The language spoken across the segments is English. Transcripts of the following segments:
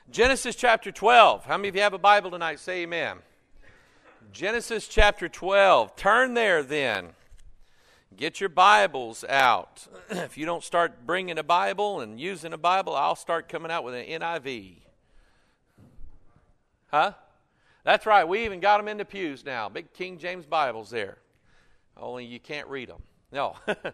Genesis chapter 12. How many of you have a Bible tonight? Say amen. Genesis chapter 12. Turn there then. Get your Bibles out. If you don't start bringing a Bible and using a Bible, I'll start coming out with an NIV. Huh? That's right. We even got them in the pews now. Big King James Bibles there. Only you can't read them. No.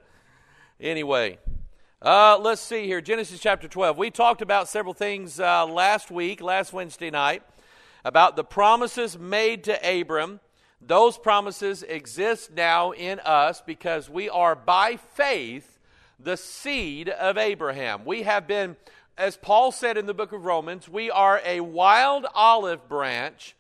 Anyway. Let's see here, Genesis chapter 12. We talked about several things last Wednesday night, about the promises made to Abram. Those promises exist now in us because we are by faith the seed of Abraham. We have been, as Paul said in the book of Romans, we are a wild olive branch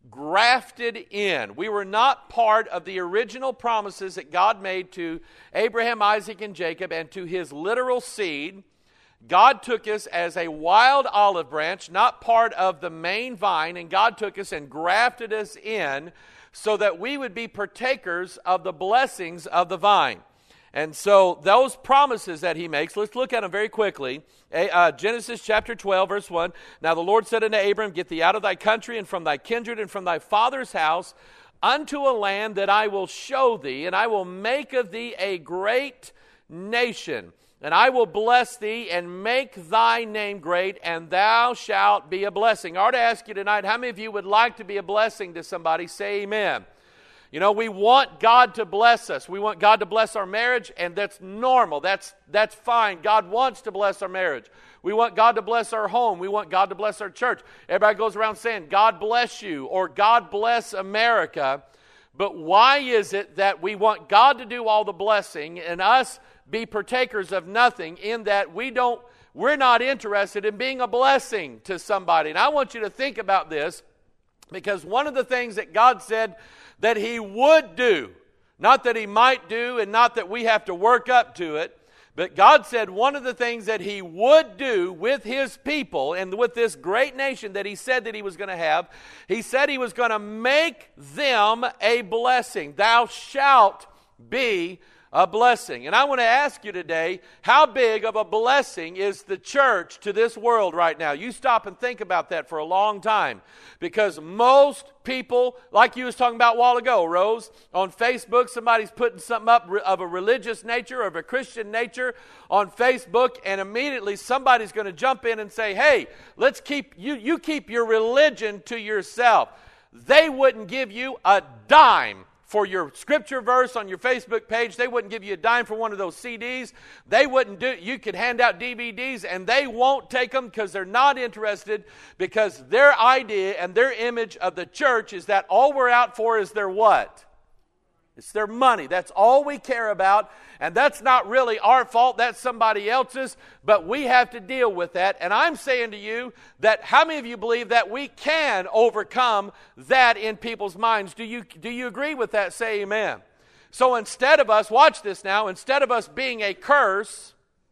grafted in. We were not part of the original promises that God made to Abraham, Isaac, and Jacob, and to his literal seed. God took us as a wild olive branch, not part of the main vine, and God took us and grafted us in so that we would be partakers of the blessings of the vine. And so those promises that he makes, let's look at them very quickly. Genesis chapter 12, verse 1. Now the Lord said unto Abram, Get thee out of thy country and from thy kindred and from thy father's house unto a land that I will show thee, and I will make of thee a great nation. And I will bless thee and make thy name great, and thou shalt be a blessing. I ought to ask you tonight, how many of you would like to be a blessing to somebody? Say amen. You know, we want God to bless us. We want God to bless our marriage, and that's normal. That's fine. God wants to bless our marriage. We want God to bless our home. We want God to bless our church. Everybody goes around saying, God bless you, or God bless America. But why is it that we want God to do all the blessing and us be partakers of nothing, in that we're not interested in being a blessing to somebody? And I want you to think about this, because one of the things that God said that he would do, not that he might do, and not that we have to work up to it, but God said one of the things that he would do with his people and with this great nation that he said that he was going to have, he said he was going to make them a blessing. Thou shalt be a blessing. And I want to ask you today, how big of a blessing is the church to this world right now? You stop and think about that for a long time. Because most people, like you was talking about a while ago, Rose, on Facebook, somebody's putting something up of a religious nature, of a Christian nature on Facebook, and immediately somebody's going to jump in and say, hey, let's keep you keep your religion to yourself. They wouldn't give you a dime for your scripture verse on your Facebook page. They wouldn't give you a dime for one of those CDs. They wouldn't do. You could hand out DVDs, and they won't take them because they're not interested, because their idea and their image of the church is that all we're out for is their what? It's their money. That's all we care about. And that's not really our fault. That's somebody else's. But we have to deal with that. And I'm saying to you that how many of you believe that we can overcome that in people's minds? Do you agree with that? Say amen. So instead of us, watch this now, instead of us being a curse,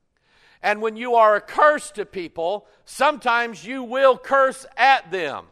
and when you are a curse to people, sometimes you will curse at them.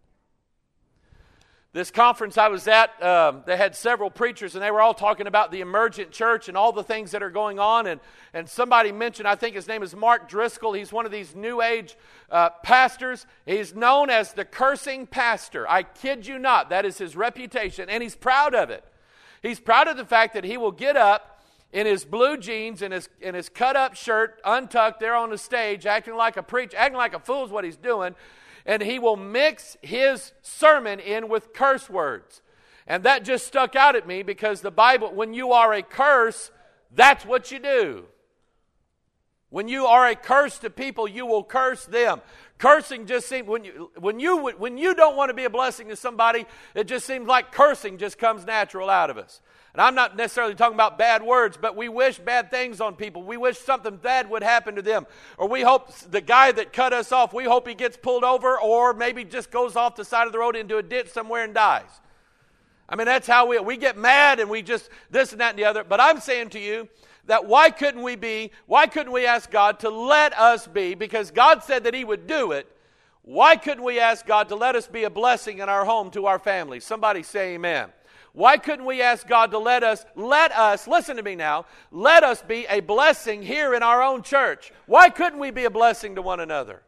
This conference I was at, they had several preachers, and they were all talking about the emergent church and all the things that are going on. And somebody mentioned, I think his name is Mark Driscoll. He's one of these New Age pastors. He's known as the cursing pastor. I kid you not. That is his reputation, and he's proud of it. He's proud of the fact that he will get up in his blue jeans and his cut-up shirt, untucked there on the stage, acting like a preacher, acting like a fool is what he's doing. And he will mix his sermon in with curse words. And that just stuck out at me, because the Bible, when you are a curse, that's what you do. When you are a curse to people, you will curse them. Cursing just seems, when you don't want to be a blessing to somebody, it just seems like cursing just comes natural out of us. And I'm not necessarily talking about bad words, but we wish bad things on people. We wish something bad would happen to them. Or we hope the guy that cut us off, we hope he gets pulled over, or maybe just goes off the side of the road into a ditch somewhere and dies. I mean, that's how we get mad, and we just this and that and the other. But I'm saying to you that why couldn't we ask God to let us be, because God said that he would do it. Why couldn't we ask God to let us be a blessing in our home to our family? Somebody say amen. Why couldn't we ask God to let us, listen to me now, let us be a blessing here in our own church? Why couldn't we be a blessing to one another?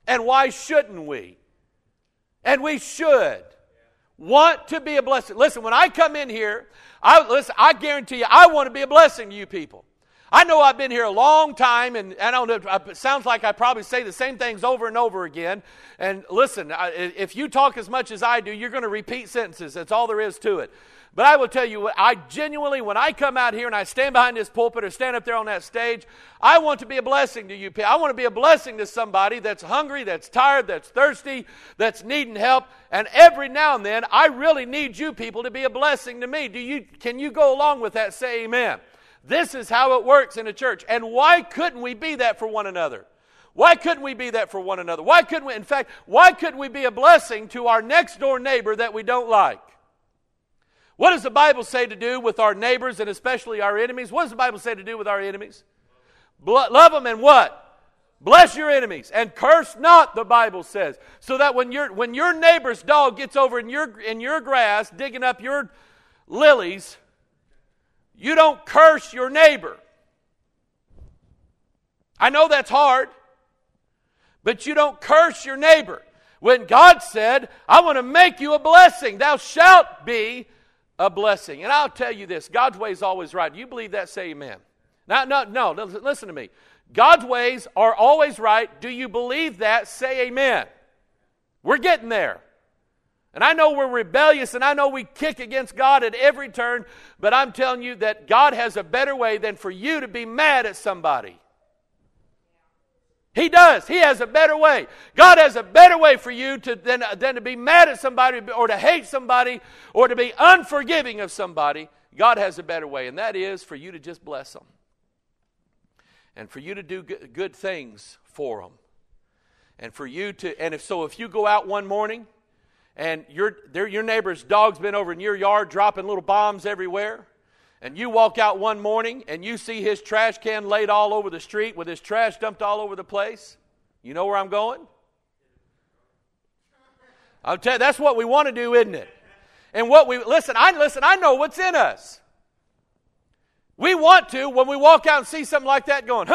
And why shouldn't we? And we should want to be a blessing. Listen, when I come in here, I guarantee you, I want to be a blessing to you people. I know I've been here a long time, and I don't know, it sounds like I probably say the same things over and over again. And listen, if you talk as much as I do, you're going to repeat sentences. That's all there is to it. But I will tell you, I genuinely, when I come out here and I stand behind this pulpit or stand up there on that stage, I want to be a blessing to you people. I want to be a blessing to somebody that's hungry, that's tired, that's thirsty, that's needing help. And every now and then, I really need you people to be a blessing to me. Can you go along with that? Say amen. This is how it works in a church. And why couldn't we be that for one another? Why couldn't we be that for one another? Why couldn't we, in fact, why couldn't we be a blessing to our next door neighbor that we don't like? What does the Bible say to do with our neighbors and especially our enemies? What does the Bible say to do with our enemies? Love them and what? Bless your enemies and curse not, the Bible says. So that when your neighbor's dog gets over in your grass digging up your lilies, you don't curse your neighbor. I know that's hard, but you don't curse your neighbor. When God said, I want to make you a blessing, thou shalt be a blessing. And I'll tell you this, God's way is always right. Do you believe that? Say amen. No, listen to me. God's ways are always right. Do you believe that? Say amen. We're getting there. And I know we're rebellious, and I know we kick against God at every turn, but I'm telling you that God has a better way than for you to be mad at somebody. He does. He has a better way. God has a better way for you than to be mad at somebody or to hate somebody or to be unforgiving of somebody. God has a better way, and that is for you to just bless them. And for you to do good things for them. And for you to, if you go out one morning and your neighbor's dog's been over in your yard dropping little bombs everywhere, and you walk out one morning and you see his trash can laid all over the street with his trash dumped all over the place, you know where I'm going? I'll tell you, that's what we want to do, isn't it? And I know what's in us. We want to, when we walk out and see something like that, going,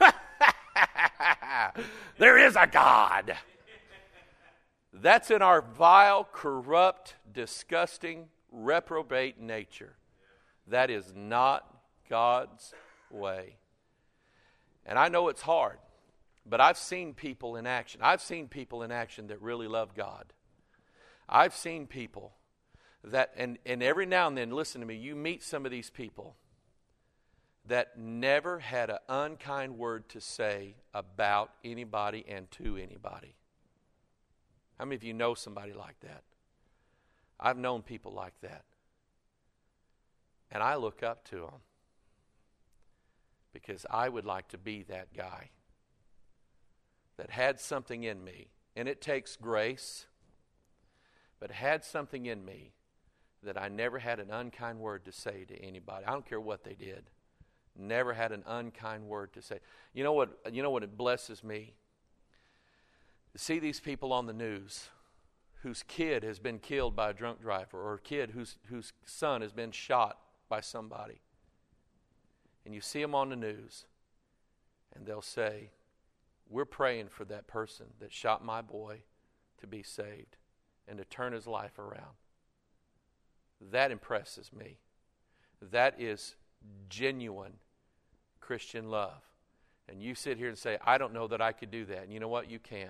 there is a God. That's in our vile, corrupt, disgusting, reprobate nature. That is not God's way. And I know it's hard, but I've seen people in action. I've seen people in action that really love God. I've seen people that, and every now and then, listen to me, you meet some of these people that never had an unkind word to say about anybody and to anybody. How many of you know somebody like that? I've known people like that. And I look up to them because I would like to be that guy that had something in me. And it takes grace, but had something in me that I never had an unkind word to say to anybody. I don't care what they did. Never had an unkind word to say. You know what it blesses me? To see these people on the news whose kid has been killed by a drunk driver, or a kid whose son has been shot by somebody. And you see them on the news, and they'll say, we're praying for that person that shot my boy to be saved and to turn his life around. That impresses me. That is genuine Christian love. And you sit here and say, I don't know that I could do that. And you know what? You can't.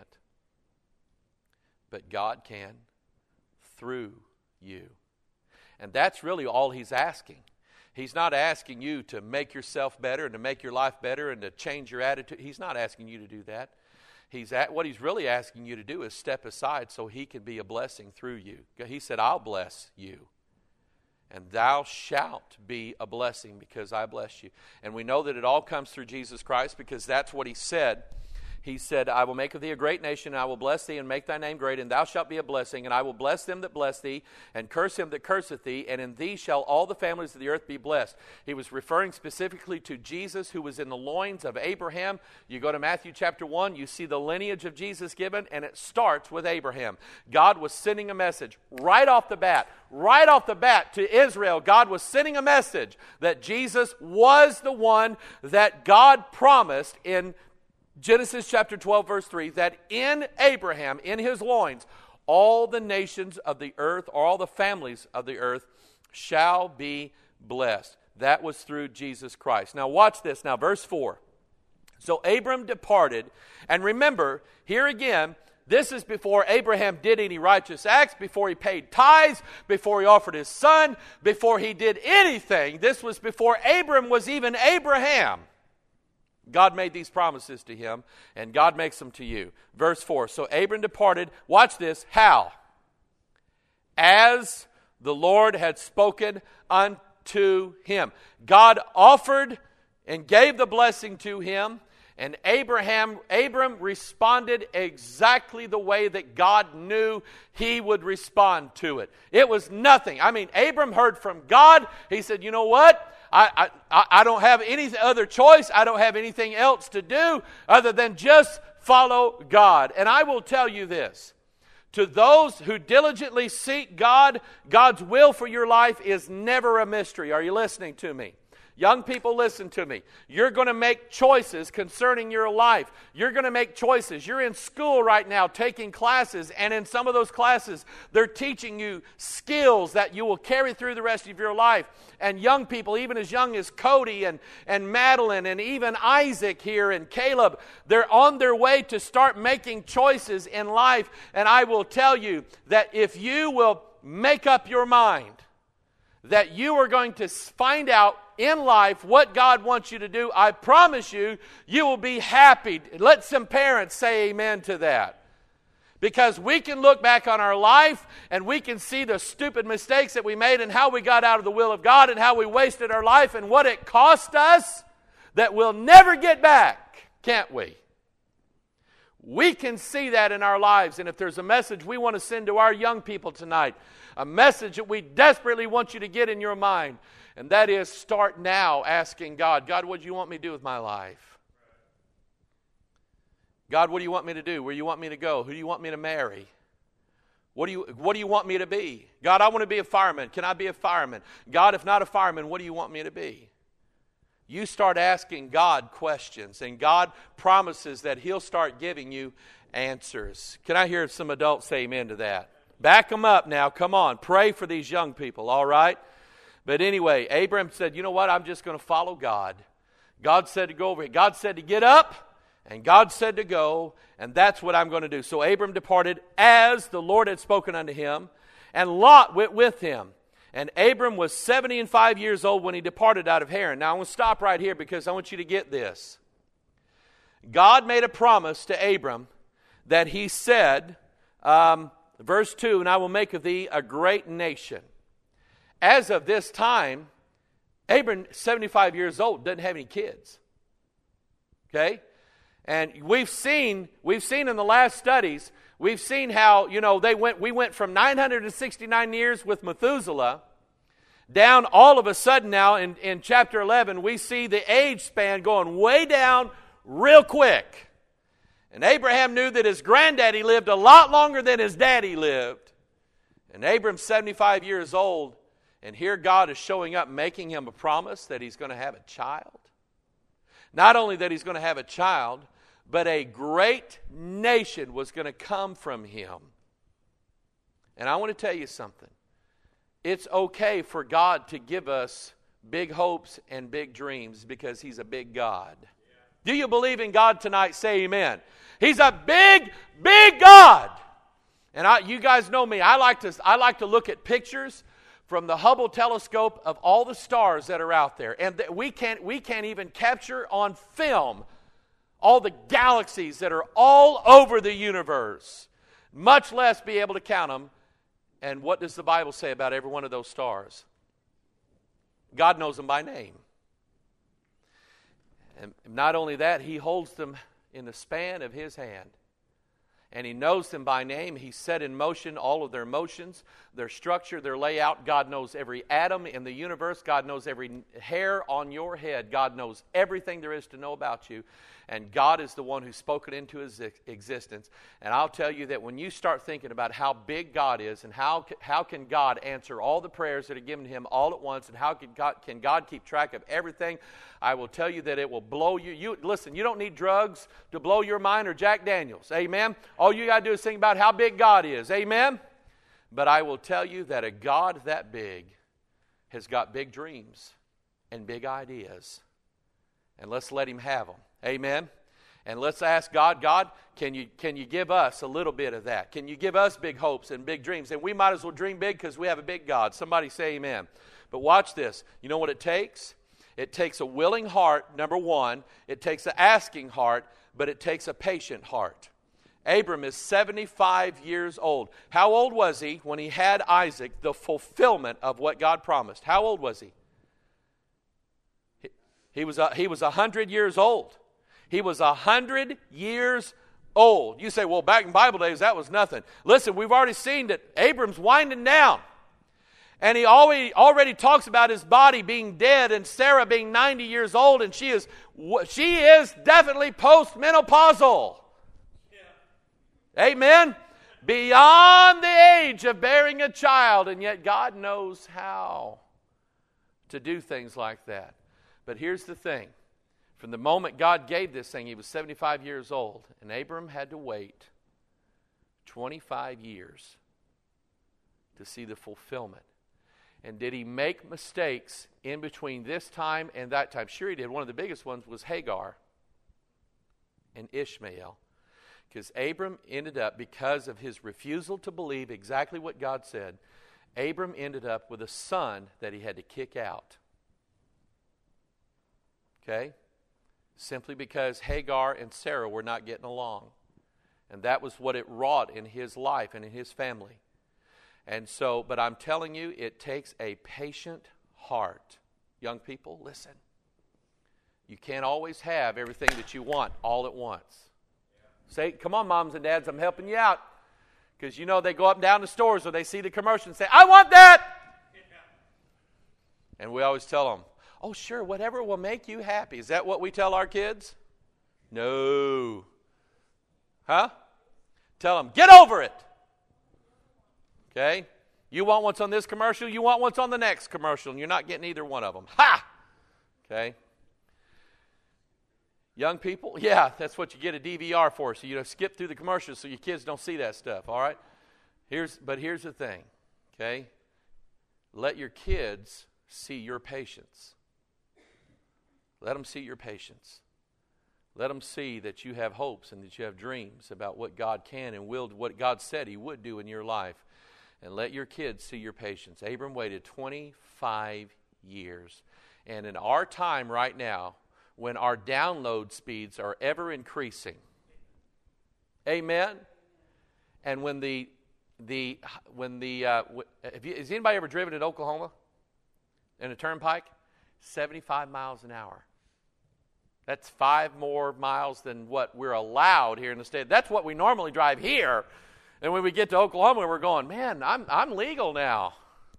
But God can through you. And that's really all He's asking. He's not asking you to make yourself better and to make your life better and to change your attitude. He's not asking you to do that. What He's really asking you to do is step aside so He can be a blessing through you. He said, I'll bless you. And thou shalt be a blessing because I bless you. And we know that it all comes through Jesus Christ because that's what He said. He said, I will make of thee a great nation, and I will bless thee and make thy name great, and thou shalt be a blessing, and I will bless them that bless thee, and curse him that curseth thee, and in thee shall all the families of the earth be blessed. He was referring specifically to Jesus, who was in the loins of Abraham. You go to Matthew chapter 1, you see the lineage of Jesus given, and it starts with Abraham. God was sending a message right off the bat to Israel. God was sending a message that Jesus was the one that God promised in Genesis chapter 12, verse 3, that in Abraham, in his loins, all the nations of the earth, or all the families of the earth, shall be blessed. That was through Jesus Christ. Now watch this. Now verse 4. So Abram departed, and remember, here again, this is before Abraham did any righteous acts, before he paid tithes, before he offered his son, before he did anything. This was before Abram was even Abraham. God made these promises to him, and God makes them to you. Verse 4, so Abram departed, watch this, how? As the Lord had spoken unto him. God offered and gave the blessing to him, and Abram responded exactly the way that God knew he would respond to it. It was nothing. I mean, Abram heard from God. He said, you know what? I don't have any other choice. I don't have anything else to do other than just follow God. And I will tell you this. To those who diligently seek God, God's will for your life is never a mystery. Are you listening to me? Young people, listen to me. You're going to make choices concerning your life. You're going to make choices. You're in school right now taking classes, and in some of those classes, they're teaching you skills that you will carry through the rest of your life. And young people, even as young as Cody and Madeline and even Isaac here and Caleb, they're on their way to start making choices in life. And I will tell you that if you will make up your mind that you are going to find out in life what God wants you to do, I promise you, you will be happy. Let some parents say amen to that. Because we can look back on our life and we can see the stupid mistakes that we made and how we got out of the will of God and how we wasted our life and what it cost us that we'll never get back, can't we? We can see that in our lives, and if there's a message we want to send to our young people tonight, a message that we desperately want you to get in your mind, and that is start now asking God, God, what do you want me to do with my life? God, what do you want me to do? Where do you want me to go? Who do you want me to marry? What do you want me to be? God, I want to be a fireman. Can I be a fireman? God, if not a fireman, what do you want me to be? You start asking God questions, and God promises that He'll start giving you answers. Can I hear some adults say amen to that? Back them up now. Come on. Pray for these young people, all right? But anyway, Abram said, you know what? I'm just going to follow God. God said to go over here. God said to get up, and God said to go, and that's what I'm going to do. So Abram departed as the Lord had spoken unto him, and Lot went with him. And Abram was 75 years old when he departed out of Haran. Now, I want to stop right here because I want you to get this. God made a promise to Abram that He said, verse 2, and I will make of thee a great nation. As of this time, Abram, 75 years old, doesn't have any kids. Okay? And we've seen in the last studies, we've seen how, we went from 969 years with Methuselah down all of a sudden now in chapter 11, we see the age span going way down real quick. And Abraham knew that his granddaddy lived a lot longer than his daddy lived. And Abram's 75 years old, and here God is showing up, making him a promise that he's going to have a child. Not only that he's going to have a child, but a great nation was going to come from him. And I want to tell you something. It's okay for God to give us big hopes and big dreams because He's a big God. Do you believe in God tonight? Say amen. He's a big, big God. And you guys know me. I like to look at pictures from the Hubble telescope of all the stars that are out there. And we can't even capture on film all the galaxies that are all over the universe, much less be able to count them. And what does the Bible say about every one of those stars? God knows them by name. And not only that, He holds them in the span of His hand. and He knows them by name. He set in motion all of their motions, their structure, their layout. God knows every atom in the universe. God knows every hair on your head. God knows everything there is to know about you. And God is the one who spoke it into existence. And I'll tell you that when you start thinking about how big God is and how can God answer all the prayers that are given to Him all at once, and how can God keep track of everything, I will tell you that it will blow you. Listen, you don't need drugs to blow your mind or Jack Daniels. Amen? All you got to do is think about how big God is. Amen? But I will tell you that a God that big has got big dreams and big ideas. And let's let Him have them. Amen? And let's ask God, God, can you give us a little bit of that? Can you give us big hopes and big dreams? And we might as well dream big because we have a big God. Somebody say amen. But watch this. You know what it takes? It takes a willing heart, number one. It takes an asking heart, but it takes a patient heart. Abram is 75 years old. How old was he when he had Isaac, the fulfillment of what God promised? How old was he? He was 100 years old. He was 100 years old. You say, well, back in Bible days, that was nothing. Listen, we've already seen that Abram's winding down. And he already talks about his body being dead and Sarah being 90 years old, and she is definitely postmenopausal. Yeah. Amen? Beyond the age of bearing a child, and yet God knows how to do things like that. But here's the thing. From the moment God gave this thing, he was 75 years old. And Abram had to wait 25 years to see the fulfillment. And did he make mistakes in between this time and that time? Sure he did. One of the biggest ones was Hagar and Ishmael. Because Abram ended up, because of his refusal to believe exactly what God said, Abram ended up with a son that he had to kick out. Okay? Simply because Hagar and Sarah were not getting along. And that was what it wrought in his life and in his family. And so, but I'm telling you, it takes a patient heart. Young people, listen. You can't always have everything that you want all at once. Say, come on, moms and dads, I'm helping you out. Because you know they go up and down the stores or they see the commercial and say, I want that! And we always tell them, oh, sure, whatever will make you happy. Is that what we tell our kids? No. Huh? Tell them, get over it. Okay? You want what's on this commercial, you want what's on the next commercial, and you're not getting either one of them. Ha! Okay? Young people, yeah, that's what you get a DVR for, so you skip through the commercials so your kids don't see that stuff, all right? But here's the thing, okay? Let your kids see your patience. Let them see your patience. Let them see that you have hopes and that you have dreams about what God can and will, what God said He would do in your life. And let your kids see your patience. Abram waited 25 years. And in our time right now, when our download speeds are ever increasing, amen? And has anybody ever driven in Oklahoma in a turnpike? 75 miles an hour. That's 5 more miles than what we're allowed here in the state. That's what we normally drive here. And when we get to Oklahoma, we're going, man, I'm legal now.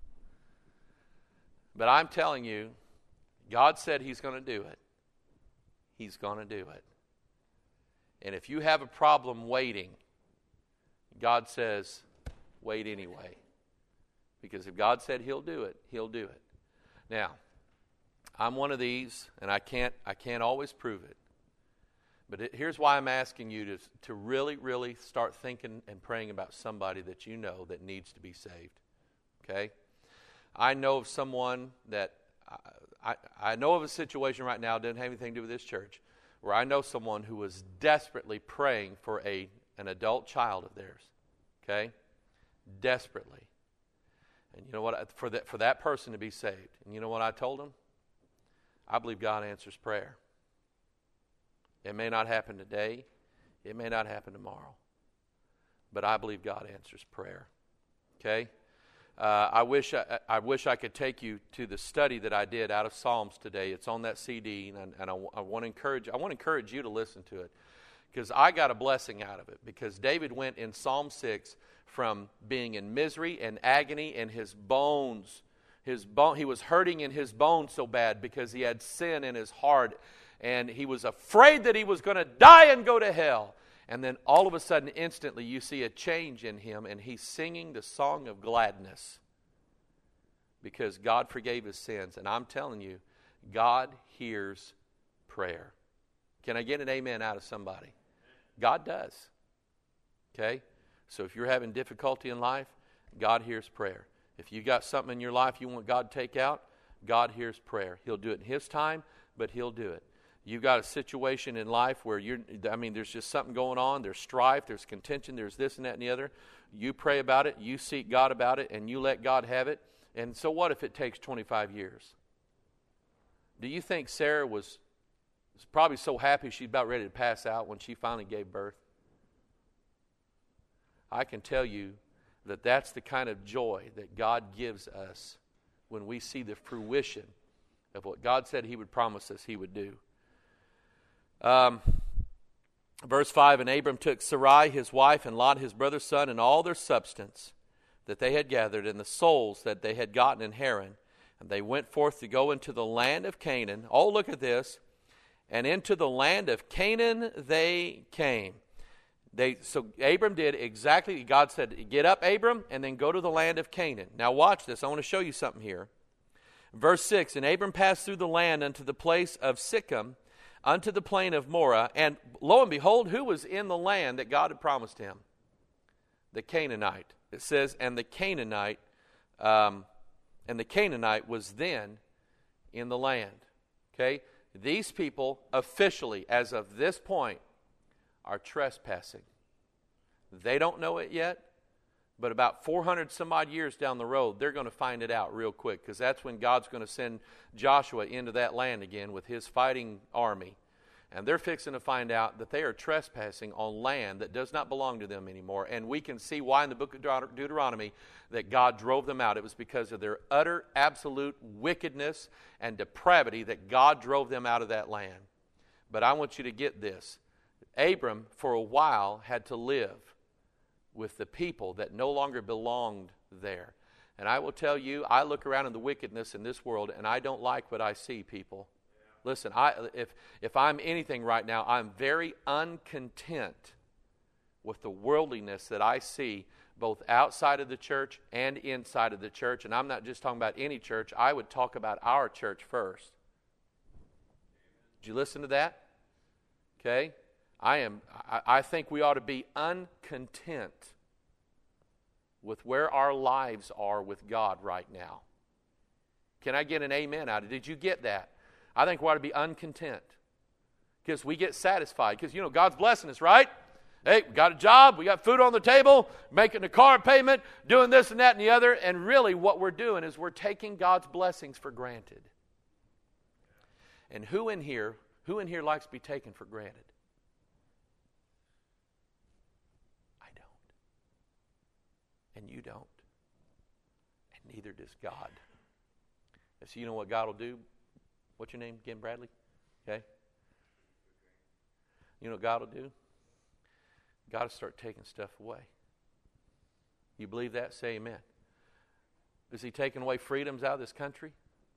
But I'm telling you, God said He's going to do it. He's going to do it. And if you have a problem waiting, God says, wait anyway. Because if God said He'll do it, He'll do it. Now, I'm one of these, and I can't always prove it. But here's why I'm asking you to really, really start thinking and praying about somebody that you know that needs to be saved. Okay? I know of someone that, I know of a situation right now, it doesn't have anything to do with this church, where I know someone who was desperately praying for an adult child of theirs. Okay? Desperately. And you know what? For that person to be saved. And you know what I told him? I believe God answers prayer. It may not happen today. It may not happen tomorrow. But I believe God answers prayer. Okay? I wish I could take you to the study that I did out of Psalms today. It's on that CD, and I want to encourage you to listen to it, because I got a blessing out of it. Because David went in Psalm 6 from being in misery and agony, and his bones, he was hurting in his bones so bad because he had sin in his heart, and he was afraid that he was going to die and go to hell. And then all of a sudden, instantly, you see a change in him, and he's singing the song of gladness because God forgave his sins. And I'm telling you, God hears prayer. Can I get an amen out of somebody? God does. Okay? So if you're having difficulty in life, God hears prayer. If you got something in your life you want God to take out, God hears prayer. He'll do it in His time, but He'll do it. You've got a situation in life where there's just something going on. There's strife, there's contention, there's this and that and the other. You pray about it, you seek God about it, and you let God have it. And so what if it takes 25 years? Do you think Sarah was probably so happy she's about ready to pass out when she finally gave birth? I can tell you that that's the kind of joy that God gives us when we see the fruition of what God said He would promise us He would do. Verse 5, and Abram took Sarai his wife and Lot his brother's son and all their substance that they had gathered and the souls that they had gotten in Haran. And they went forth to go into the land of Canaan. Oh, look at this. And into the land of Canaan they came. So Abram did exactly, God said, get up, Abram, and then go to the land of Canaan. Now watch this. I want to show you something here. Verse 6, and Abram passed through the land unto the place of Sichem, unto the plain of Moreh. And lo and behold, who was in the land that God had promised him? The Canaanite. It says, and the Canaanite was then in the land. Okay? These people officially, as of this point, are trespassing. They don't know it yet, but about 400 some odd years down the road, they're going to find it out real quick, because that's when God's going to send Joshua into that land again with his fighting army. And they're fixing to find out that they are trespassing on land that does not belong to them anymore. And we can see why in the book of Deuteronomy that God drove them out. It was because of their utter, absolute wickedness and depravity that God drove them out of that land. But I want you to get this. Abram, for a while, had to live with the people that no longer belonged there. And I will tell you, I look around in the wickedness in this world, and I don't like what I see, people. Listen, if I'm anything right now, I'm very uncontent with the worldliness that I see both outside of the church and inside of the church. And I'm not just talking about any church. I would talk about our church first. Did you listen to that? Okay? I think we ought to be uncontent with where our lives are with God right now. Can I get an amen out of it? Did you get that? I think we ought to be uncontent because we get satisfied because, God's blessing us, right? Hey, we got a job, we got food on the table, making a car payment, doing this and that and the other, and really what we're doing is we're taking God's blessings for granted. And who in here likes to be taken for granted? I don't. And you don't. And neither does God. And so you know what God will do? What's your name again, Bradley? Okay. You know what God will do? God will start taking stuff away. You believe that? Say amen. Is He taking away freedoms out of this country?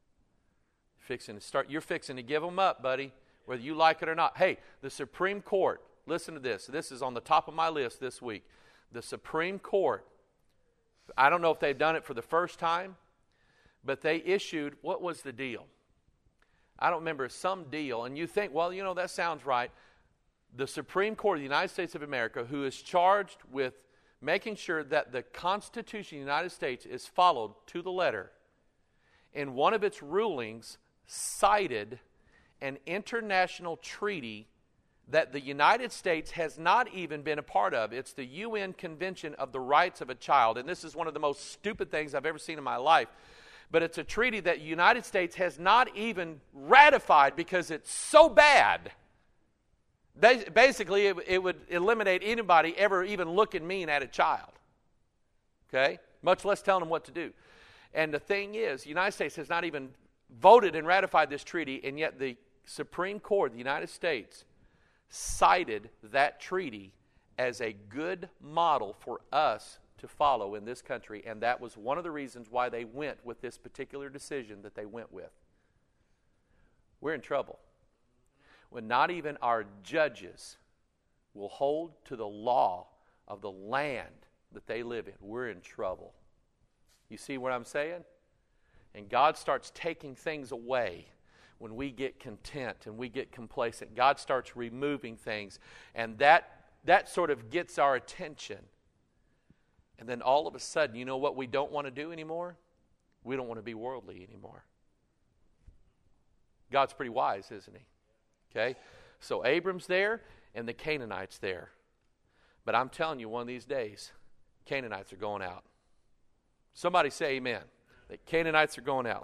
You're fixing to give them up, buddy, whether you like it or not. Hey, the Supreme Court, listen to this. This is on the top of my list this week. The Supreme Court, I don't know if they've done it for the first time, but they issued, what was the deal? I don't remember, some deal. And you think, well, that sounds right. The Supreme Court of the United States of America, who is charged with making sure that the Constitution of the United States is followed to the letter, in one of its rulings cited an international treaty that the United States has not even been a part of. It's the UN Convention of the Rights of a Child. And this is one of the most stupid things I've ever seen in my life. But it's a treaty that the United States has not even ratified because it's so bad. Basically, it would eliminate anybody ever even looking mean at a child. Okay? Much less telling them what to do. And the thing is, the United States has not even voted and ratified this treaty, and yet the Supreme Court of the United States cited that treaty as a good model for us to follow in this country, and that was one of the reasons why they went with this particular decision that they went with. We're in trouble when not even our judges will hold to the law of the land that they live in. We're in trouble. You see what I'm saying? And God starts taking things away when we get content and we get complacent. God starts removing things, and that sort of gets our attention. And then all of a sudden, you know what we don't want to do anymore? We don't want to be worldly anymore. God's pretty wise, isn't he? Okay? So Abram's there and the Canaanites there. But I'm telling you, one of these days, Canaanites are going out. Somebody say amen. The Canaanites are going out.